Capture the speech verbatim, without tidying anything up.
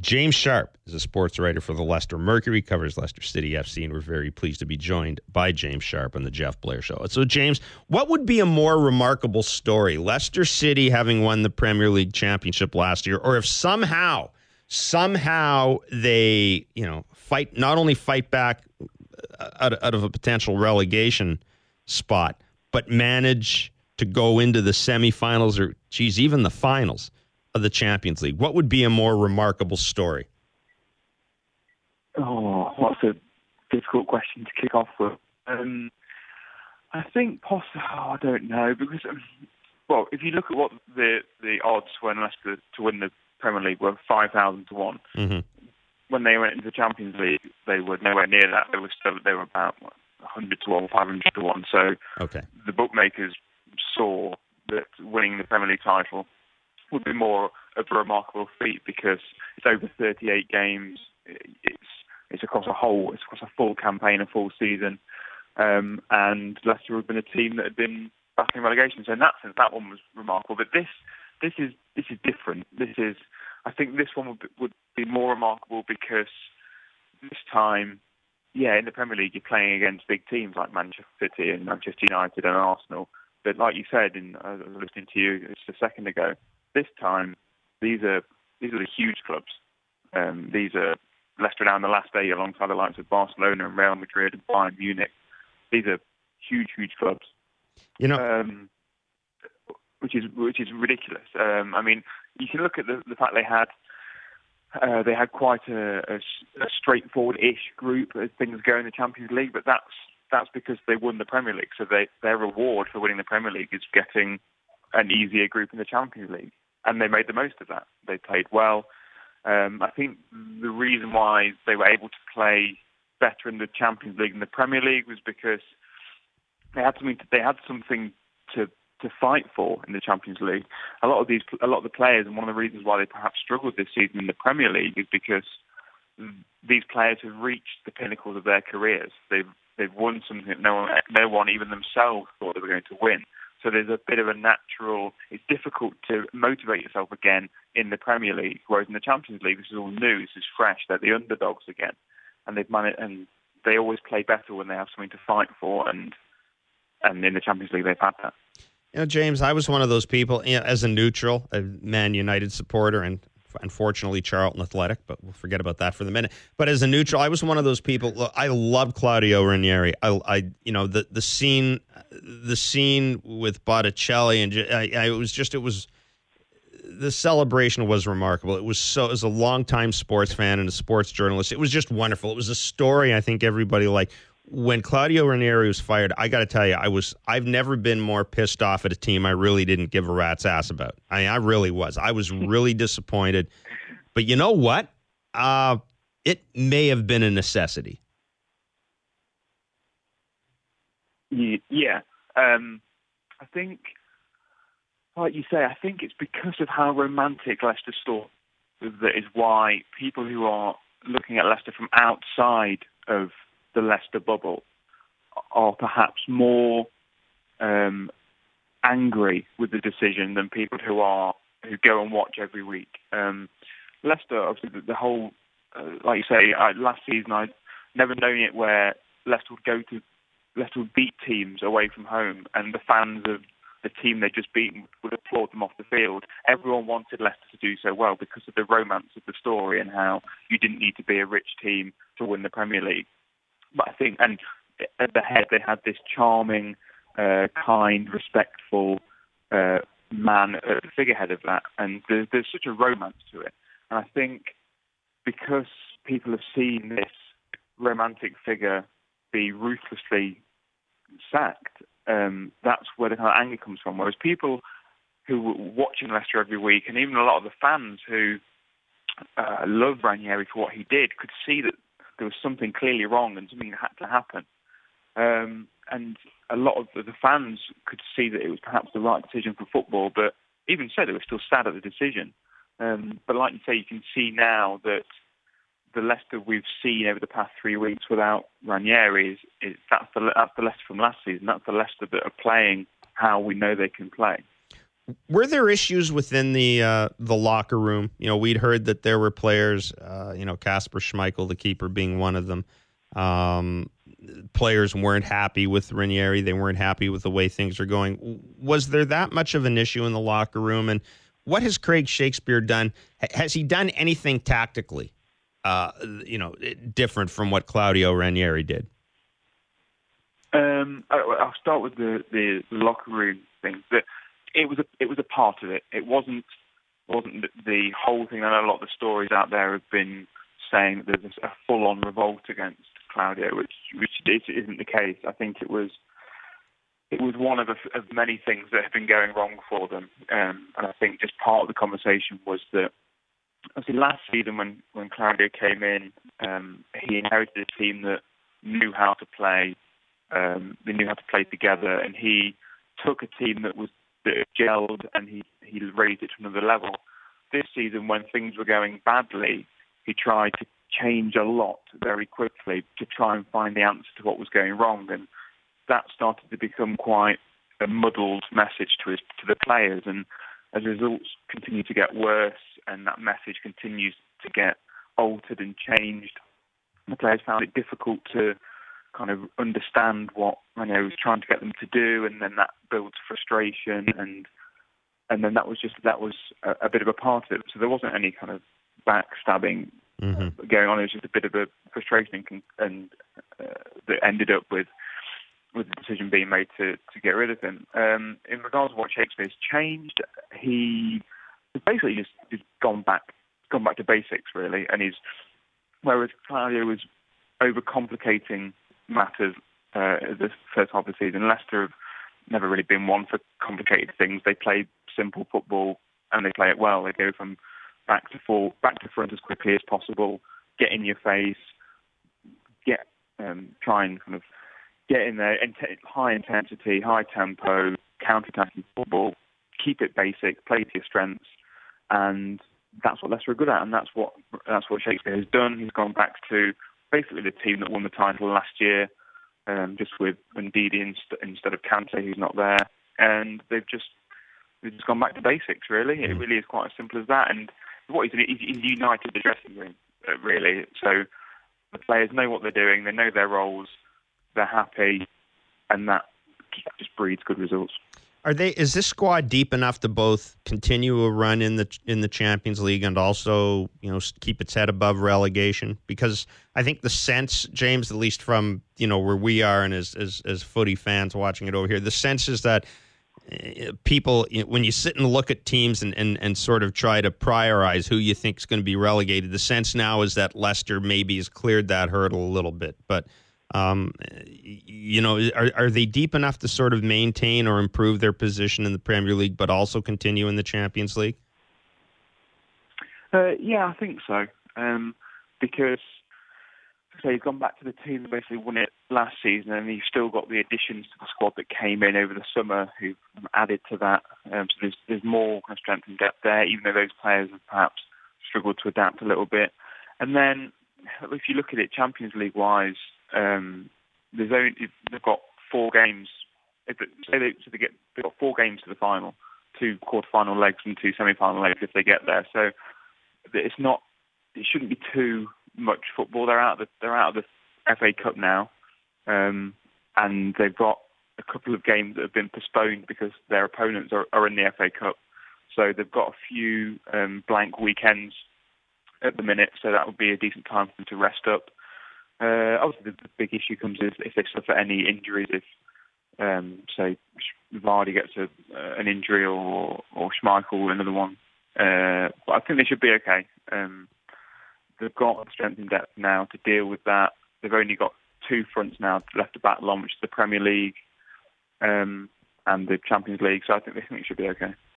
James Sharp is a sports writer for the Leicester Mercury, covers Leicester City F C, and we're very pleased to be joined by James Sharp on the Jeff Blair Show. So, James, what would be a more remarkable story? Leicester City having won the Premier League championship last year, or if somehow, somehow they, you know, fight, not only fight back out, out of a potential relegation spot, but manage to go into the semifinals or, geez, even the finals of the Champions League? What would be a more remarkable story? Oh, that's a difficult question to kick off with. Um, I think possibly, oh, I don't know, because, um, well, if you look at what the, the odds when Leicester to win the Premier League were five thousand to one. Mm-hmm. When they went into the Champions League, they were nowhere near that. They were still, they were about what, one hundred to one, five hundred to one. So okay. The bookmakers saw that winning the Premier League title would be more of a remarkable feat because it's over thirty-eight games. It's it's across a whole, it's across a full campaign, a full season, um, and Leicester had been a team that had been battling relegation. So in that sense, that one was remarkable. But this this is this is different. This is, I think, this one would be, would be more remarkable because this time, yeah, in the Premier League, you're playing against big teams like Manchester City and Manchester United and Arsenal. But like you said, in I was listening to you just a second ago, this time, these are these are the huge clubs. Um, these are Leicester down the last day alongside the likes of Barcelona and Real Madrid and Bayern Munich. These are huge, huge clubs. You know, um, which is which is ridiculous. Um, I mean, you can look at the, the fact they had uh, they had quite a, a, a straightforward-ish group as things go in the Champions League, but that's that's because they won the Premier League. So they, their reward for winning the Premier League is getting an easier group in the Champions League. And they made the most of that. They played well. Um, I think the reason why they were able to play better in the Champions League than the Premier League was because they had something. To, they had something to to fight for in the Champions League. A lot of these, a lot of the players, and one of the reasons why they perhaps struggled this season in the Premier League is because these players have reached the pinnacles of their careers. They've they've won something that no one, no one, even themselves, thought they were going to win. So there's a bit of a natural, it's difficult to motivate yourself again in the Premier League, whereas in the Champions League, this is all new, this is fresh, they're the underdogs again. And they've managed, and they always play better when they have something to fight for, and and in the Champions League, they've had that. You know, James, I was one of those people, you know, as a neutral, a Man United supporter, and unfortunately Charlton Athletic, but we'll forget about that for the minute. But as a neutral, I was one of those people. Look, I love Claudio Ranieri. I, I, you know, the the scene, the scene with Botticelli, and I, I, it was just, it was, the celebration was remarkable. It was so, as a longtime sports fan and a sports journalist, it was just wonderful. It was a story I think everybody liked. When Claudio Ranieri was fired, I got to tell you, I was, I've never been more pissed off at a team I really didn't give a rat's ass about. I, I really was. I was really disappointed. But you know what? Uh, it may have been a necessity. Yeah. Um, I think, like you say, I think it's because of how romantic Leicester story that is why people who are looking at Leicester from outside of the Leicester bubble are perhaps more um, angry with the decision than people who are who go and watch every week. Um, Leicester, obviously, the, the whole, uh, like you say, I, last season I'd never known it where Leicester would go to, Leicester would beat teams away from home, and the fans of the team they'd just beaten would applaud them off the field. Everyone wanted Leicester to do so well because of the romance of the story and how you didn't need to be a rich team to win the Premier League. But I think, and at the head, they had this charming, uh, kind, respectful uh, man at the figurehead of that. And there's, there's such a romance to it. And I think because people have seen this romantic figure be ruthlessly sacked, um, that's where the kind of anger comes from. Whereas people who were watching Leicester every week, and even a lot of the fans who uh, love Ranieri for what he did, could see that there was something clearly wrong and something had to happen. Um, and a lot of the, the fans could see that it was perhaps the right decision for football, but even so, they were still sad at the decision. Um, but like you say, you can see now that the Leicester we've seen over the past three weeks without Ranieri is, is that's the that's the Leicester from last season. That's the Leicester that are playing how we know they can play. Were there issues within the uh, the locker room? You know, we'd heard that there were players, uh, you know, Kasper Schmeichel, the keeper, being one of them. Um, players weren't happy with Ranieri. They weren't happy with the way things are going. Was there that much of an issue in the locker room? And what has Craig Shakespeare done? Has he done anything tactically, uh, you know, different from what Claudio Ranieri did? Um, I'll start with the, the locker room thing. But it was a it was a part of it. It wasn't wasn't the whole thing. I know a lot of the stories out there have been saying that there's a full-on revolt against Claudio, which which isn't the case. I think it was it was one of, a, of many things that have been going wrong for them. Um, and I think just part of the conversation was that, obviously, last season when, when Claudio came in, um, he inherited a team that knew how to play. Um, they knew how to play together, and he took a team that was that gelled, and he, he raised it to another level. This season, when things were going badly, he tried to change a lot very quickly to try and find the answer to what was going wrong, and that started to become quite a muddled message to his, to the players. And as results continue to get worse, and that message continues to get altered and changed, the players found it difficult to kind of understand what Ranieri was trying to get them to do, and then that builds frustration, and and then that was just that was a, a bit of a part of it. So there wasn't any kind of backstabbing mm-hmm. uh, going on. It was just a bit of a frustration, and, and uh, that ended up with with the decision being made to to get rid of him. Um, in regards to what Shakespeare's changed, he basically just, just gone back gone back to basics really, and he's whereas Claudio was overcomplicating matters uh, the first half of the season. Leicester have never really been one for complicated things. They play simple football and they play it well. They go from back to full, back to front as quickly as possible, get in your face, get um, try and kind of get in there, high intensity, high tempo, counter-attacking football, keep it basic, play to your strengths, and that's what Leicester are good at, and that's what that's what Shakespeare has done. He's gone back to basically the team that won the title last year, um, just with Ndidi inst- instead of Kante, who's not there, and they've just they've just gone back to basics. Really, mm. It really is quite as simple as that. And what he's, he's, he's united the dressing room, uh, really. So the players know what they're doing, they know their roles, they're happy, and that just breeds good results. Are they? Is this squad deep enough to both continue a run in the in the Champions League and also, you know, keep its head above relegation? Because I think the sense, James, at least from, you know, where we are and as as, as footy fans watching it over here, the sense is that uh, people, you know, when you sit and look at teams and, and, and sort of try to prioritize who you think is going to be relegated, the sense now is that Leicester maybe has cleared that hurdle a little bit, but. Um, you know, are are they deep enough to sort of maintain or improve their position in the Premier League, but also continue in the Champions League? Uh, yeah, I think so. Um, because, so you've gone back to the team that basically won it last season, and you've still got the additions to the squad that came in over the summer who've added to that. Um, so there's there's more kind of strength and depth there, even though those players have perhaps struggled to adapt a little bit. And then, if you look at it Champions League wise. Um, there's only they've got four games. If it, say they, so they get they've got four games to the final, two quarter-final legs and two semi-final legs if they get there. So it's not it shouldn't be too much football. They're out of the, they're out of the F A Cup now, um, and they've got a couple of games that have been postponed because their opponents are, are in the F A Cup. So they've got a few um, blank weekends at the minute. So that would be a decent time for them to rest up. Uh, obviously, the, the big issue comes is if they suffer any injuries, if, um, say, Vardy gets a, uh, an injury or, or Schmeichel another one. Uh, but I think they should be okay. Um, they've got the strength and depth now to deal with that. They've only got two fronts now left to battle on, which is the Premier League um, and the Champions League, so I think they think it should be okay.